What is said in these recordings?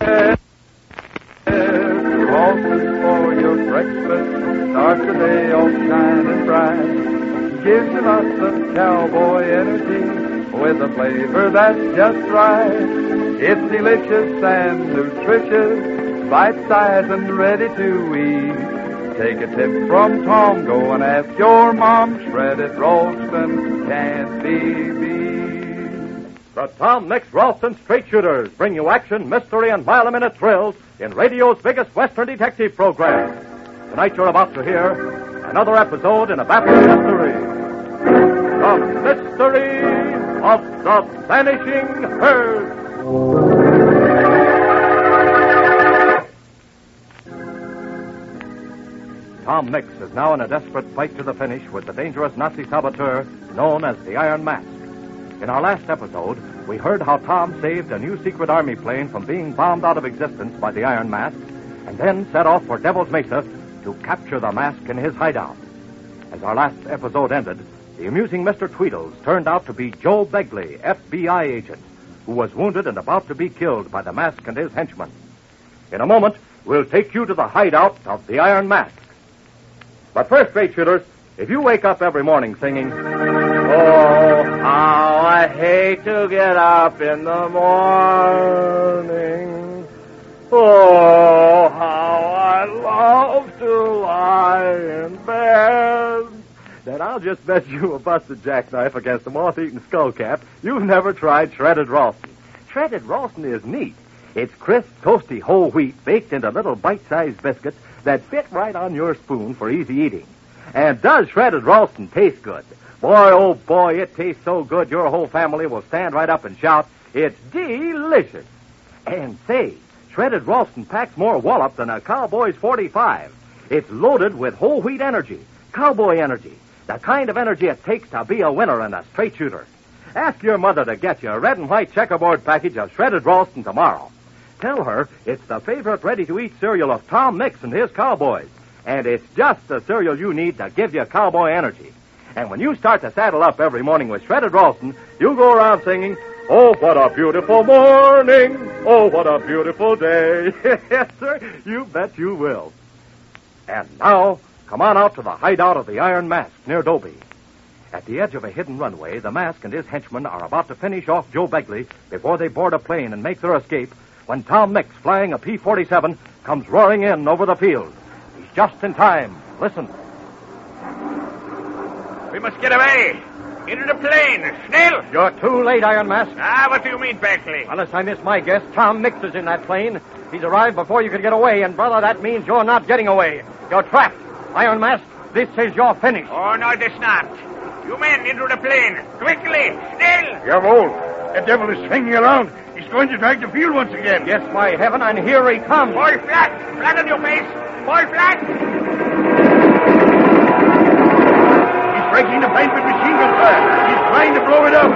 Ralston for your breakfast starts the day all shining bright. Gives you lots of cowboy energy with a flavor that's just right. It's delicious and nutritious, bite-sized and ready to eat. Take a tip from Tom, go and ask your mom. Shredded Ralston can't be beat. The Tom Mix Ralston Straight Shooters bring you action, mystery, and mile-a-minute thrills in radio's biggest Western detective program. Tonight you're about to hear another episode in a baffling mystery. The Mystery of the Vanishing Herd. Tom Mix is now in a desperate fight to the finish with the dangerous Nazi saboteur known as the Iron Mask. In our last episode, we heard how Tom saved a new secret army plane from being bombed out of existence by the Iron Mask, and then set off for Devil's Mesa to capture the Mask in his hideout. As our last episode ended, the amusing Mr. Tweedles turned out to be Joe Begley, FBI agent, who was wounded and about to be killed by the Mask and his henchmen. In a moment, we'll take you to the hideout of the Iron Mask. But first, Straight Shooters, if you wake up every morning singing, "Oh, how I hate to get up in the morning. Oh, how I love to lie in bed," then I'll just bet you a busted jackknife against a moth-eaten skullcap you've never tried Shredded Ralston. Shredded Ralston is neat. It's crisp, toasty whole wheat baked into little bite-sized biscuits that fit right on your spoon for easy eating. And does Shredded Ralston taste good? Boy, oh boy, it tastes so good your whole family will stand right up and shout, "It's delicious." And say, Shredded Ralston packs more wallop than a cowboy's 45. It's loaded with whole wheat energy, cowboy energy, the kind of energy it takes to be a winner and a straight shooter. Ask your mother to get you a red and white checkerboard package of Shredded Ralston tomorrow. Tell her it's the favorite ready-to-eat cereal of Tom Mix and his cowboys. And it's just the cereal you need to give you cowboy energy. And when you start to saddle up every morning with Shredded Ralston, you'll go around singing, "Oh, what a beautiful morning. Oh, what a beautiful day." Yes, sir, you bet you will. And now, come on out to the hideout of the Iron Mask near Dobie. At the edge of a hidden runway, the Mask and his henchmen are about to finish off Joe Begley before they board a plane and make their escape when Tom Mix, flying a P-47, comes roaring in over the field. He's just in time. Listen. "We must get away. Into the plane. Schnell!" You're too late, Iron Mask. What do you mean, Beckley? Unless I miss my guess, Tom Mix is in that plane. He's arrived before you could get away, and, brother, that means you're not getting away. You're trapped. Iron Mask, this is your finish. Oh, no, it is not. You men, into the plane. Quickly. Schnell! Jawohl. The devil is swinging around. He's going to drag the field once again. Yes, by heaven, and here he comes. Fall flat. Flat on your face. Fall flat. He's breaking the plane with machine gun fire. He's trying to blow it up.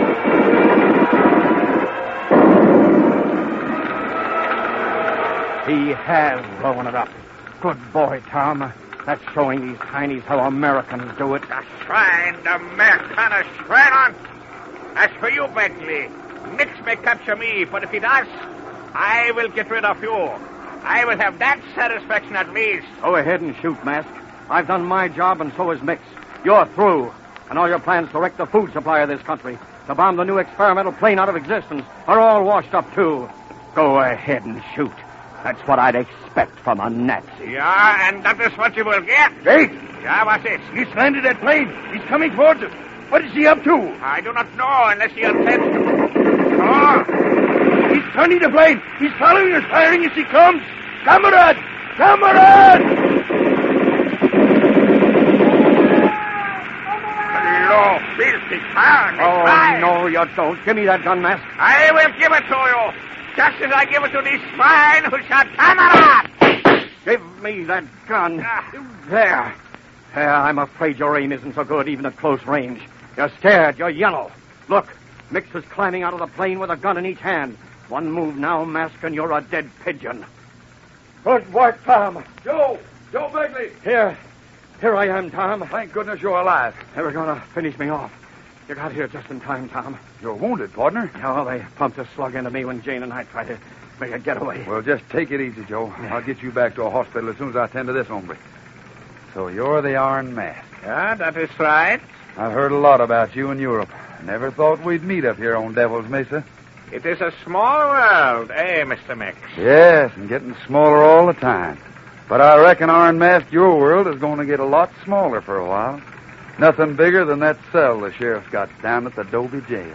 He has blown it up. Good boy, Tom. That's showing these Heinies how Americans do it. The swine, the Americana swine on. As for you, Beckley, Mix may capture me, but if he does, I will get rid of you. I will have that satisfaction at least. Go ahead and shoot, Mask. I've done my job, and so has Mix. You're through. And all your plans to wreck the food supply of this country, to bomb the new experimental plane out of existence, are all washed up, too. Go ahead and shoot. That's what I'd expect from a Nazi. Yeah, and that is what you will get. Wait. Yeah, what's this? He's landed that plane. He's coming towards us. What is he up to? I do not know unless he intends to. Oh! He's turning the plane. He's following us, firing as he comes. Kamerad! Kamerad! Hello, filthy clown. Oh, no, you don't. Give me that gun, Mask. I will give it to you. Just as I give it to these swine who shot Kamerad. Give me that gun. There. I'm afraid your aim isn't so good, even at close range. You're scared. You're yellow. Look, Mix is climbing out of the plane with a gun in each hand. One move now, Mask, and you're a dead pigeon. Good work, Tom. Joe Begley. Here I am, Tom. Thank goodness you're alive. They were going to finish me off. You got here just in time, Tom. You're wounded, partner. Oh, they pumped a slug into me when Jane and I tried to make a getaway. Well, just take it easy, Joe. I'll get you back to a hospital as soon as I attend to this hombre. So you're the Iron Mask. Yeah, that is right. I've heard a lot about you in Europe. Never thought we'd meet up here on Devil's Mesa. It is a small world, Mr. Mix? Yes, and getting smaller all the time. But I reckon, Iron Mask, your world is going to get a lot smaller for a while. Nothing bigger than that cell the sheriff's got down at the Dobie jail.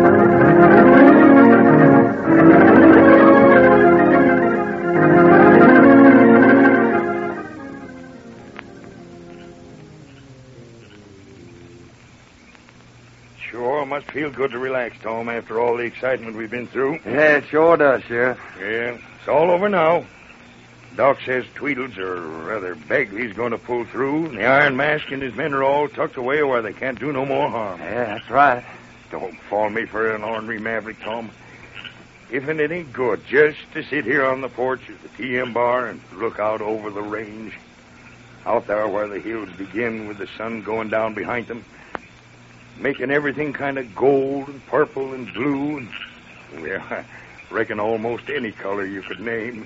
Sure must feel good to relax, Tom, after all the excitement we've been through. Yeah, it sure does, Sheriff. Yeah, it's all over now. Doc says Tweedles, or rather Begley's going to pull through, and the Iron Mask and his men are all tucked away where they can't do no more harm. Yeah, that's right. Don't fall me for an ornery maverick, Tom. If it ain't good just to sit here on the porch of the TM bar and look out over the range, out there where the hills begin with the sun going down behind them, making everything kind of gold and purple and blue and, well, I reckon almost any color you could name.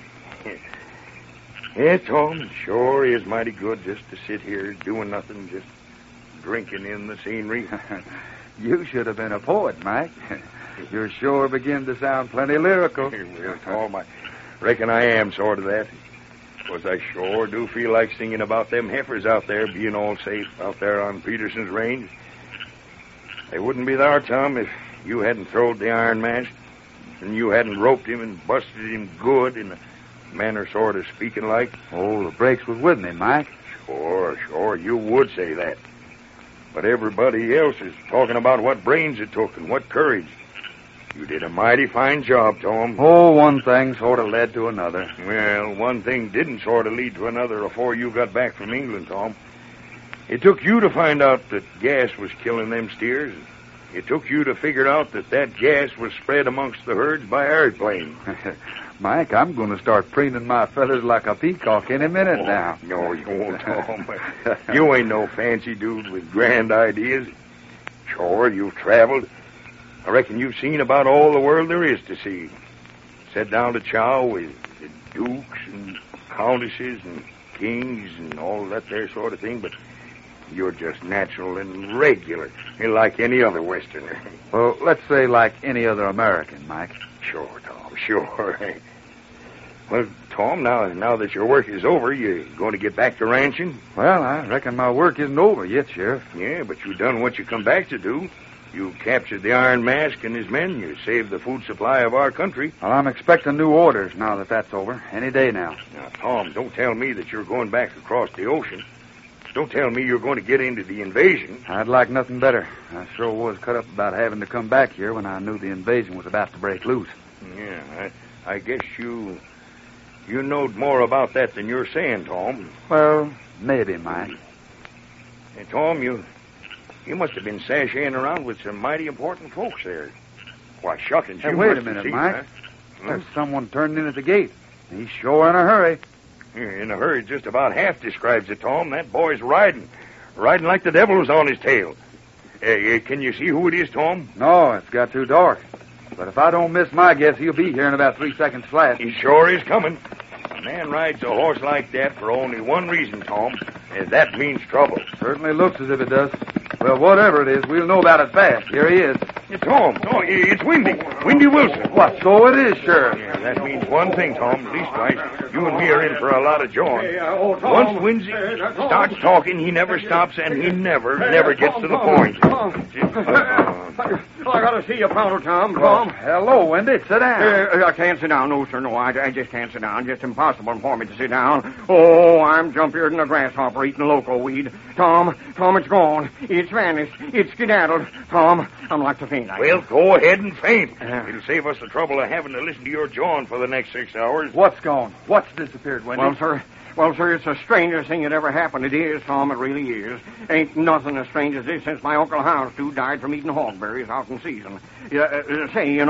Yeah, Tom, it sure is mighty good just to sit here doing nothing, just drinking in the scenery. You should have been a poet, Mike. You sure begin to sound plenty lyrical. Well, Tom, I reckon I am sort of that. 'Cause I sure do feel like singing about them heifers out there being all safe out there on Peterson's range. They wouldn't be there, Tom, if you hadn't throwed the Iron Mask and you hadn't roped him and busted him good in a manner sort of speaking like. Oh, the breaks was with me, Mike. Sure, you would say that. But everybody else is talking about what brains it took and what courage. You did a mighty fine job, Tom. Oh, one thing sort of led to another. Well, one thing didn't sort of lead to another before you got back from England, Tom. It took you to find out that gas was killing them steers. It took you to figure out that gas was spread amongst the herds by airplane. Mike, I'm going to start preening my feathers like a peacock any minute now. No, you won't, Tom. You ain't no fancy dude with grand ideas. Sure, you've traveled. I reckon you've seen about all the world there is to see. Sat down to chow with the dukes and countesses and kings and all that there sort of thing, but you're just natural and regular, like any other Westerner. Well, let's say like any other American, Mike. Sure, Tom, sure. Well, Tom, now that your work is over, you going to get back to ranching? Well, I reckon my work isn't over yet, Sheriff. Yeah, but you done what you come back to do. You captured the Iron Mask and his men. You saved the food supply of our country. Well, I'm expecting new orders now that that's over. Any day now. Now, Tom, don't tell me that you're going back across the ocean. Don't tell me you're going to get into the invasion. I'd like nothing better. I sure was cut up about having to come back here when I knew the invasion was about to break loose. Yeah, I guess you knowed more about that than you're saying, Tom. Well, maybe, Mike. Hey, Tom, you must have been sashaying around with some mighty important folks there. Why, shuckings, Hey, you wait must a minute, have seen, Mike. huh? There's someone turning in at the gate. He's sure in a hurry. In a hurry, just about half describes it, Tom. That boy's riding like the devil was on his tail. Hey, can you see who it is, Tom? No, it's got too dark. But if I don't miss my guess, he'll be here in about 3 seconds flat. He sure is coming. A man rides a horse like that for only one reason, Tom, and that means trouble. Certainly looks as if it does. Well, whatever it is, we'll know about it fast. Here he is. It's Tom. Oh, it's Windy. Windy Wilson. What? So it is, Sheriff. Yeah, that means one thing, Tom. Leastwise, you and me are in for a lot of joy. Once Windy starts talking, he never stops, and he never gets to the point. I gotta see you, Pronto, Tom. Well, hello, Wendy. Sit down. I can't sit down. No, sir, no. I just can't sit down. Just impossible for me to sit down. Oh, I'm jumpier than a grasshopper eating loco weed. Tom, it's gone. It's vanished. It's skedaddled. Tom, I'm like to faint. Well, go ahead and faint. It'll save us the trouble of having to listen to your jawing for the next 6 hours. What's gone? What's disappeared, Wendy? Well, sir, it's the strangest thing that ever happened. It is, Tom, it really is. Ain't nothing as strange as this since my Uncle Houndstooth died from eating hogberries out in season. Say,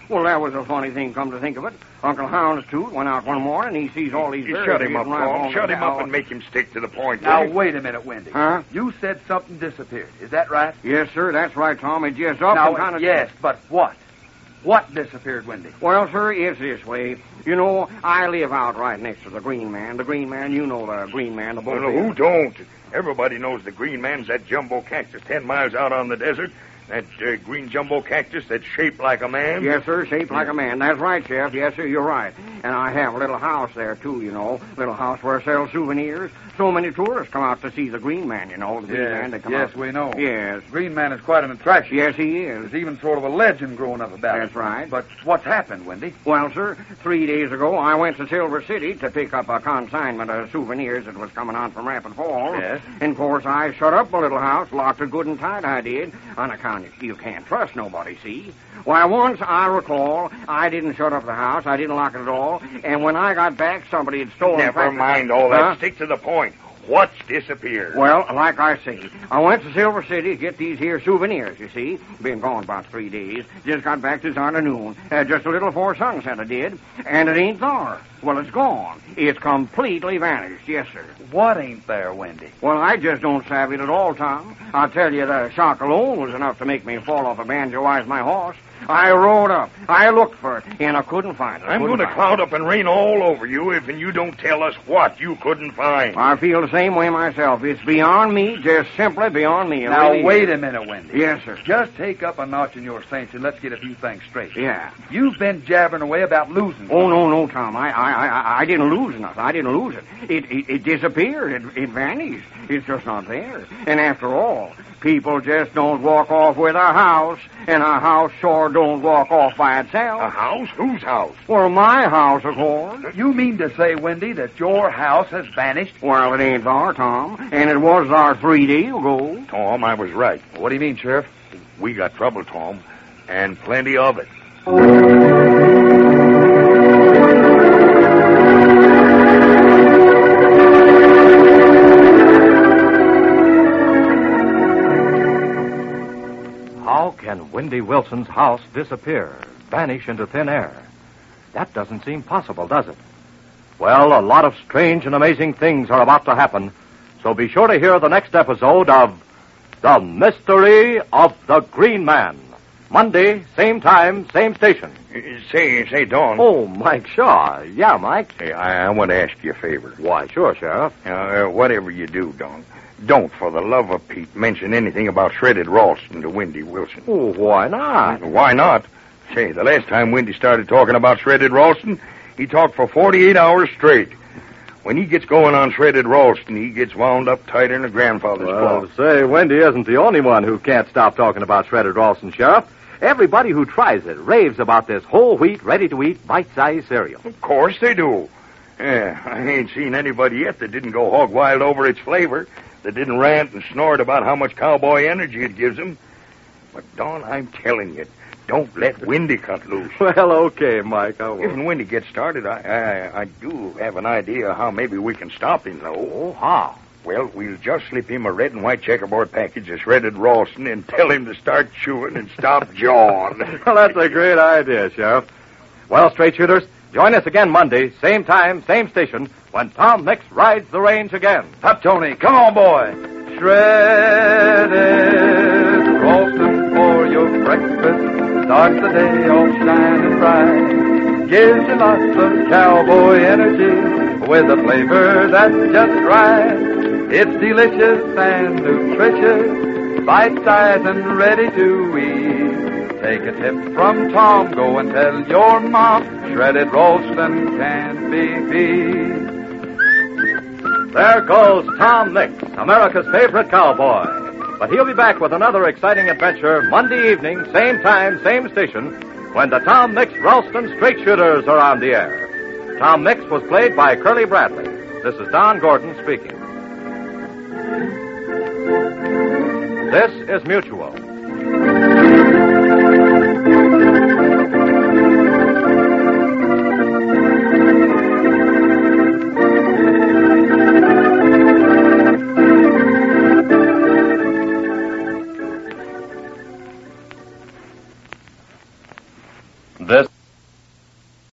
Well, that was a funny thing, come to think of it. Uncle Houndstooth went out one morning and he sees all these You birds. shut him up, getting right Tom. along Shut the him up bough. and make him stick to the point. Now, will you? wait a minute, Wendy. Huh? You said something disappeared. Is that right? Yes, sir, that's right, Tom. It just up Now, and kind of... yes, but what? What disappeared, Wendy? Well, sir, it's this way. You know, I live out right next to the Green Man. The Green Man, you know the Green Man, the boat. Well, who don't? Everybody knows the green man's that jumbo cactus 10 miles out on the desert. That green jumbo cactus that's shaped like a man. Yes, sir, shaped like a man. That's right, Sheriff. Yes, sir, you're right. And I have a little house there, too, you know. Little house where I sell souvenirs. So many tourists come out to see the Green Man, you know. The Green Man, they come out. Yes, we know. Yes. Green Man is quite an attraction. Yes, he is. There's even sort of a legend growing up about it. That's right. But what's happened, Wendy? Well, sir, 3 days ago, I went to Silver City to pick up a consignment of souvenirs that was coming on from Rapid Falls. Yes. And, of course, I shut up my little house, locked it good and tight, I did, on account you can't trust nobody, see? Why, once I recall, I didn't shut up the house, I didn't lock it at all, and when I got back, somebody had stolen... Never mind all that. Huh? Stick to the point. What's disappeared? Well, like I say, I went to Silver City to get these here souvenirs, you see. Been gone about 3 days. Just got back this afternoon. Just a little before sunset I did. And it ain't there. Well, it's gone. It's completely vanished, yes, sir. What ain't there, Wendy? Well, I just don't savvy it at all, Tom. I'll tell you, the shock alone was enough to make me fall off a banjo-wise my horse. I rode up. I looked for it, and I couldn't find it. I'm going to cloud up and rain all over you if you don't tell us what you couldn't find. I feel the same way myself. It's beyond me, just simply beyond me. It Now, really wait is. a minute, Wendy. Yes, sir. Just take up a notch in your saints and let's get a few things straight. Yeah. You've been jabbering away about losing. Oh, no, Tom. I didn't lose nothing. I didn't lose it. It disappeared. It vanished. It's just not there. And after all, people just don't walk off with a house, and a house sure don't walk off by itself. A house? Whose house? Well, my house, of course. You mean to say, Wendy, that your house has vanished? Well, it ain't there, Tom, and it was there 3 days ago. Tom, I was right. What do you mean, Sheriff? We got trouble, Tom, and plenty of it. How can Wendy Wilson's house disappear, vanish into thin air? That doesn't seem possible, does it? Well, a lot of strange and amazing things are about to happen, so be sure to hear the next episode of The Mystery of the Green Man. Monday, same time, same station. Say, Don. Oh, Mike Shaw. Yeah, Mike. Hey, I want to ask you a favor. Why, sure, Sheriff. Whatever you do, Don, don't, for the love of Pete, mention anything about Shredded Ralston to Wendy Wilson. Oh, why not? Why not? Say, the last time Wendy started talking about Shredded Ralston, he talked for 48 hours straight. When he gets going on Shredded Ralston, he gets wound up tighter than a grandfather's Well, clock. say, Wendy isn't the only one who can't stop talking about Shredded Ralston, Sheriff. Everybody who tries it raves about this whole wheat, ready-to-eat, bite-sized cereal. Of course they do. Yeah, I ain't seen anybody yet that didn't go hog wild over its flavor, that didn't rant and snort about how much cowboy energy it gives them. But, Don, I'm telling you, don't let Wendy cut loose. Well, okay, Mike, I If will. and when he gets started, I do have an idea how maybe we can stop him, though. Oh, how? Well, we'll just slip him a red and white checkerboard package of Shredded Ralston and tell him to start chewing and stop jawing. Well, that's a great idea, Sheriff. Well, straight shooters, join us again Monday, same time, same station, when Tom Mix rides the range again. Up, Tony. Come on, boy. Shredded Ralston for your breakfast. Starts the day off shining bright. Gives you lots of cowboy energy with a flavor that's just right. It's delicious and nutritious, bite-sized and ready to eat. Take a tip from Tom, go and tell your mom, Shredded Ralston can't be beat. There goes Tom Mix, America's favorite cowboy. But he'll be back with another exciting adventure Monday evening, same time, same station, when the Tom Mix Ralston Straight Shooters are on the air. Tom Mix was played by Curly Bradley. This is Don Gordon speaking. This is Mutual.